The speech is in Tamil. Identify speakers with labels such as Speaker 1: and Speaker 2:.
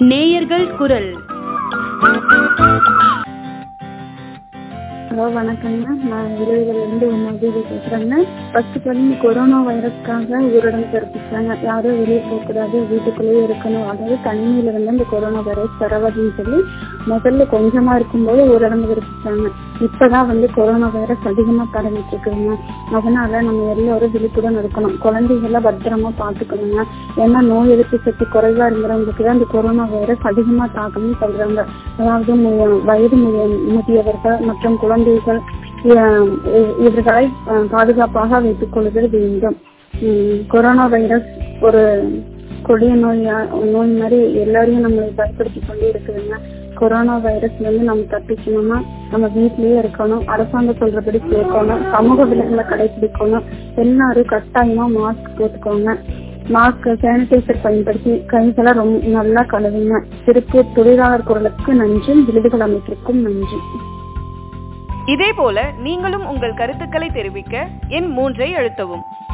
Speaker 1: நேயர்கள் குரல்.
Speaker 2: ஹலோ, வணக்கங்க. நான் விரைவிலிருந்து உதவி பேசுறேங்க. ஃபர்ஸ்ட் கொரோனா வைரஸ்க்காக ஊரடங்கு பிறப்பிச்சாங்க. யாரும் வெளியே போகக்கூடாது, வீட்டுக்குள்ளேயே இருக்கணும், அதாவது தனிமையில இருந்து இந்த கொரோனா வைரஸ் பரவாதுன்னு சொல்லி முதல்ல கொஞ்சமா இருக்கும்போது ஊரடங்கு பிறப்பிச்சாங்க. இப்பதான் கொரோனா வைரஸ் அதிகமா பரவிட்டு இருக்குதுங்க. அதனால நம்ம எல்லாரும் விழிப்புடன் இருக்கணும். குழந்தைகளை பத்திரமா பாத்துக்கணுங்க. ஏன்னா நோய் எதிர்ப்பு சக்தி குறைவா இருக்கிறவங்களுக்கு தான் இந்த கொரோனா வைரஸ் அதிகமா தாக்கணும்னு சொல்றாங்க. அதாவது வயது முதியவர்கள் மற்றும் குழந்தைகள் இவர்களை பாதுகாப்பாக வைத்துக் கொள்வது வேண்டும். கொரோனா வைரஸ் ஒரு கொடிய நோய் மாதிரி எல்லாரையும் நம்மளை பயன்படுத்தி கொண்டே இருக்குதுங்க. கொரோனா வைரஸ்ல இருந்து நம்ம தப்பிக்கணும்னா நம்ம வீட்லயே இருக்கணும், அரசாங்கம் சொல்றபடி கேட்கணும், சமூக விலங்குகளை கடைபிடிக்கணும். எல்லாரும் கட்டாயமா மாஸ்க் போட்டுக்கோங்க. மாஸ்க், சானிடைசர் பயன்படுத்தி கைகளை ரொம்ப நல்லா கழுவுங்க. திருப்பூர் தொழிலாளர் குரலுக்கு நன்றி. விருதுகள் அமைப்பிற்கும் நன்றி.
Speaker 1: இதே போல நீங்களும் உங்கள் கருத்துக்களை தெரிவிக்க எண் 3 அழுத்தவும்.